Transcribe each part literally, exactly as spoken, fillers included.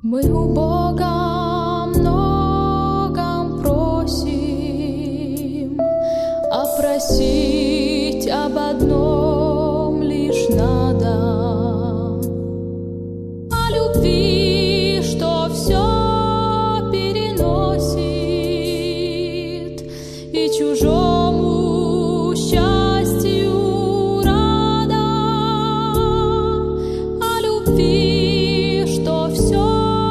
Мы у Бога многом просим, а просить об одном лишь надо. О любви, что все переносит, и чужому счастью рада. О любви, что все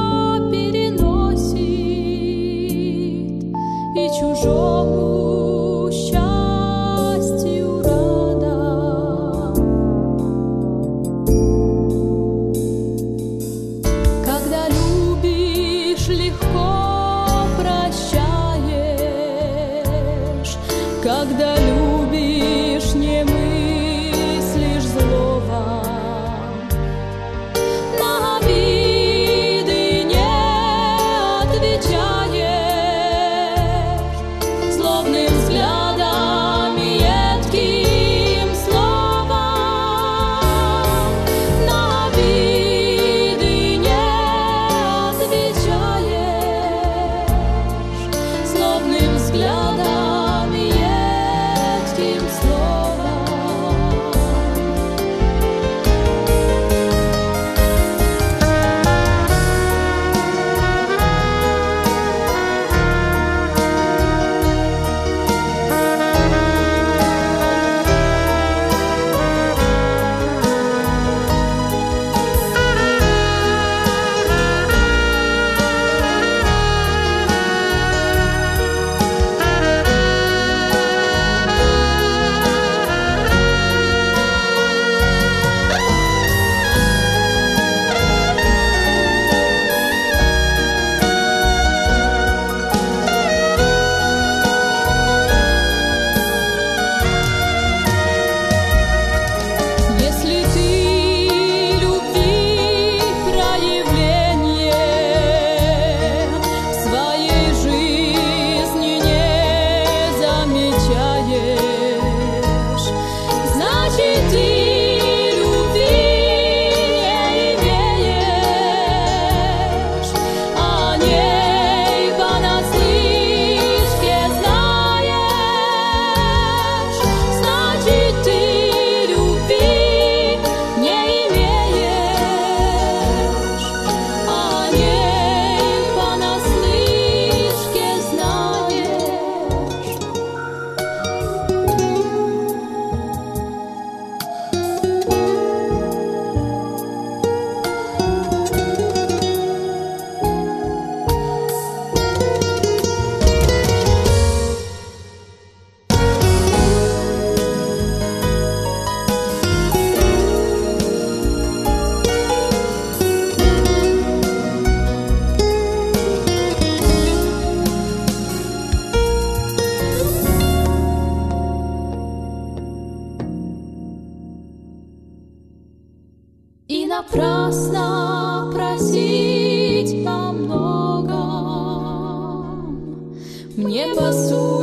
и чужому счастью рада. Когда любишь, легко прощаешь, когда любишь, не мыслишь злого. На обиды не отвечаешь злобным взглядом и едким словом. На обиды не отвечаешь злобным взглядом и едким словом. Если ты любви проявление в своей жизни не замечаешь, значит, ты любви не имеешь, о ней понаслышке знаешь, значит, ты и напрасно просить о многом. Мне по сути